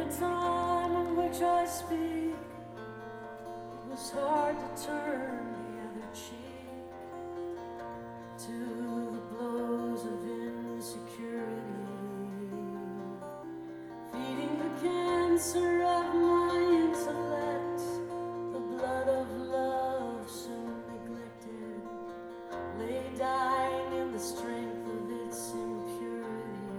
time in which I speak, it was hard to turn the other cheek to the blows of insecurity, feeding the cancer of my intellect, the blood of love soon neglected, lay dying in the strength of its impurity.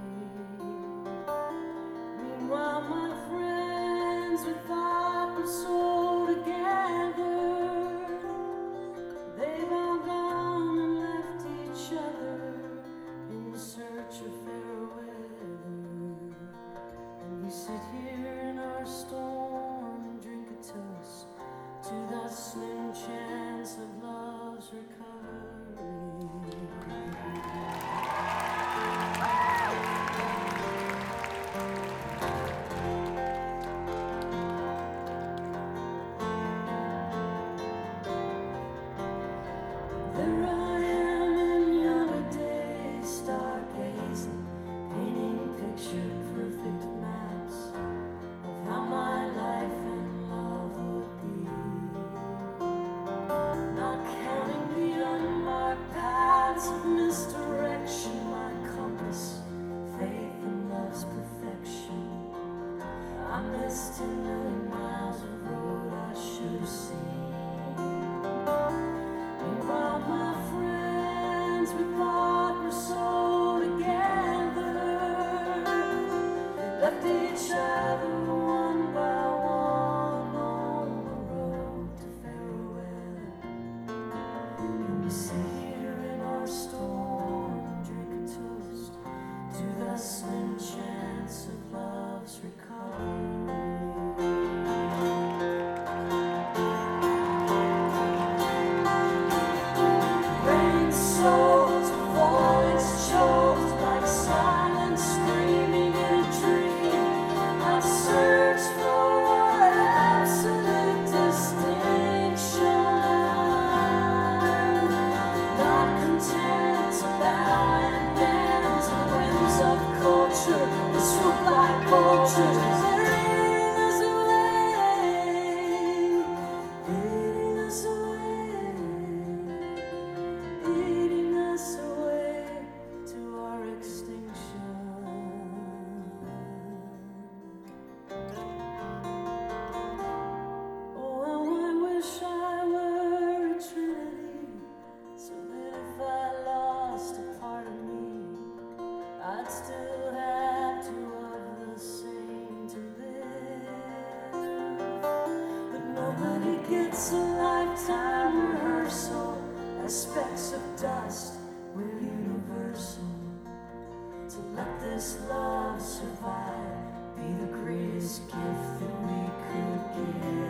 Meanwhile, my friends we thought were so together, they've all gone and left each other in search of fair weather. And we sit here in our storm and drink a toast to the slim chance of love's recovery. There I am in younger days, stargazing, painting picture perfect maps of how my life and love would be, not counting the unmarked paths of misdirection, my compass, faith and love's perfection. I missed 10 million miles of road I should have seen. Meanwhile, my friends we thought were so together, left each other one by one on the road to fair weather. And we sit here in our storm and drink a toast to the slim chance of love's recovery. Rain soaked, voice choked like silence screaming in a dream. I searched for absolute distinction, not content to bow and bend to the whims of culture that swoop like vultures, leading us leading us away to our extinction. Oh, how I wish I were a trinity, so that if I lost a part of me, I'd still have two of the same to live. But nobody gets a lifetime rehearsal. As specks of dust, we're universal. To let this love survive be the greatest gift that we could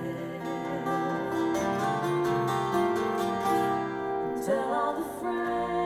give. And tell all the friends